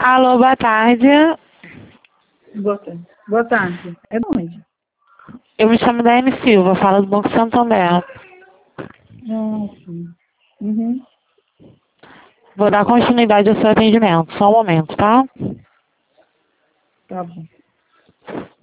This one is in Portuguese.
Alô, boa tarde. Boa tarde. Boa tarde. É de onde? Eu me chamo Daiane Silva, falo do Banco Santander. Sim. Uhum. Vou dar continuidade ao seu atendimento. Só um momento, tá? Tá bom.